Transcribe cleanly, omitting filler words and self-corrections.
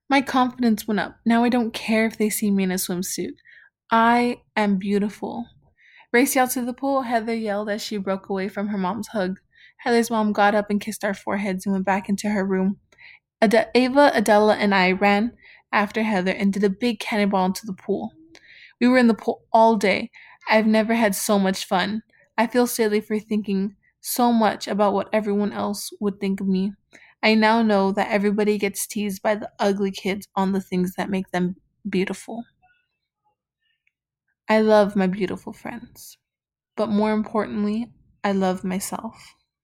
My confidence went up. Now I don't care if they see me in a swimsuit. I am beautiful. Racing out to the pool, Heather yelled as she broke away from her mom's hug. Heather's mom got up and kissed our foreheads and went back into her room. Ava, Adela, and I ran after Heather and did a big cannonball into the pool. We were in the pool all day. I've never had so much fun. I feel silly for thinking so much about what everyone else would think of me. I now know that everybody gets teased by the ugly kids on the things that make them beautiful. I love my beautiful friends, but more importantly, I love myself.